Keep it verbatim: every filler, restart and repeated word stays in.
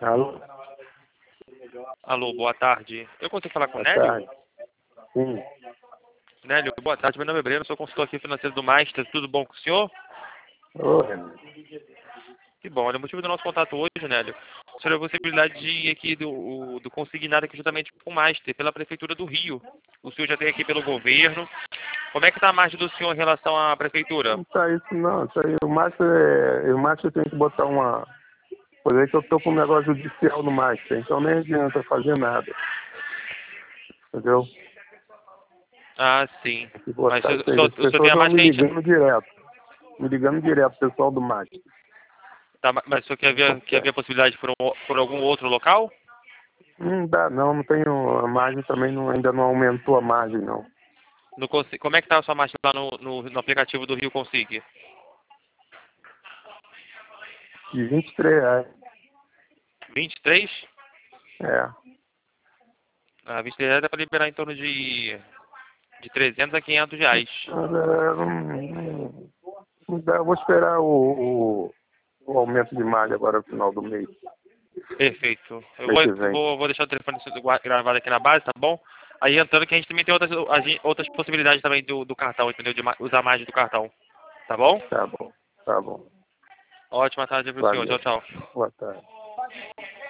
Alô? Alô, boa tarde. Eu consigo falar com o Boa Nélio? tarde. Sim. Nélio, boa tarde. Meu nome é Breno, sou consultor aqui financeiro do Master. Tudo bom com o senhor? Ô, Renan. Que bom. Olha, o motivo do nosso contato hoje, Nélio, sobre a possibilidade de ir aqui do, o- do consignado aqui juntamente com o Master, pela Prefeitura do Rio. O senhor já tem aqui pelo governo. Como é que está a margem do senhor em relação à Prefeitura? Não tá isso não. Isso aí, o Master é. O Master tem que botar uma. Pois é que eu tô com um negócio judicial no Master, então nem adianta fazer nada. Entendeu? Ah, sim. Tem que Mas o botar senhor, isso o aí. senhor, As o senhor pessoas tem a estão margem me que a gente... ligando direto. Me ligando direto, pessoal do Master. Tá, mas o senhor quer ver, quer ver a possibilidade por, um- por algum outro local? Não dá, não, não tenho. A margem também não, ainda não aumentou a margem, não. No, Consi- como é que está a sua margem lá no, no, no aplicativo do Rio Consig? De vinte e três reais. vinte e três? É. Ah, vinte e três reais dá para liberar em torno de, de trezentos a quinhentos reais. Mas, é, não, não- não dá, eu vou esperar o, o, o aumento de margem agora no final do mês. Perfeito. Eu Mês vou, que vem. vou, vou deixar o telefone gua- gravado aqui na base, tá bom? Aí entrando que a gente também tem outras, a gen- outras possibilidades também do, do cartão, entendeu? De ma- usar mais do cartão. Tá bom? Tá bom, tá bom. Ótima tarde para o senhor. Tchau, Valeu. tchau. Boa tarde.